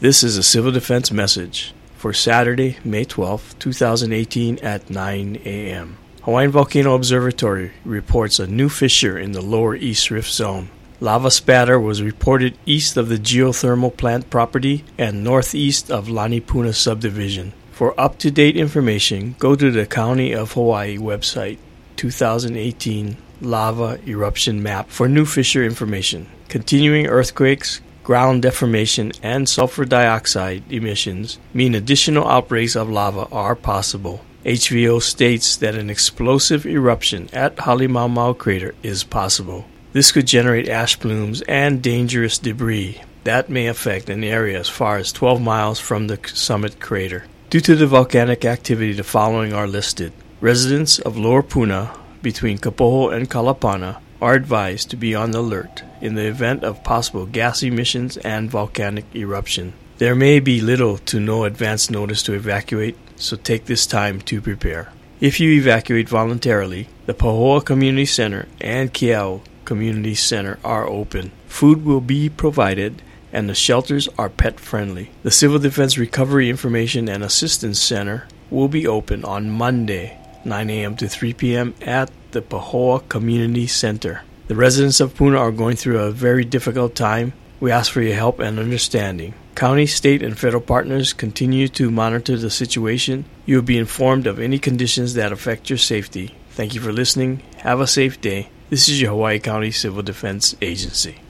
This is a Civil Defense message for Saturday, May 12, 2018 at 9 a.m. Hawaiian Volcano Observatory reports a new fissure in the lower East Rift Zone. Lava spatter was reported east of the geothermal plant property and northeast of Lanipuna subdivision. For up-to-date information, go to the County of Hawaii website, 2018 Lava Eruption Map for new fissure information. Continuing earthquakes, ground deformation, and sulfur dioxide emissions mean additional outbreaks of lava are possible. HVO states that an explosive eruption at Halemaumau crater is possible. This could generate ash plumes and dangerous debris that may affect an area as far as 12 miles from the summit crater. Due to the volcanic activity, the following are listed. Residents of Lower Puna between Kapoho and Kalapana are advised to be on the alert in the event of possible gas emissions and volcanic eruption. There may be little to no advance notice to evacuate, so take this time to prepare. If you evacuate voluntarily, the Pahoa Community Center and Keau Community Center are open. Food will be provided and the shelters are pet-friendly. The Civil Defense Recovery Information and Assistance Center will be open on Monday, 9 a.m. to 3 p.m. at the Pahoa Community Center. The residents of Puna are going through a very difficult time. We ask for your help and understanding. County, state, and federal partners continue to monitor the situation. You will be informed of any conditions that affect your safety. Thank you for listening. Have a safe day. This is your Hawaii County Civil Defense Agency.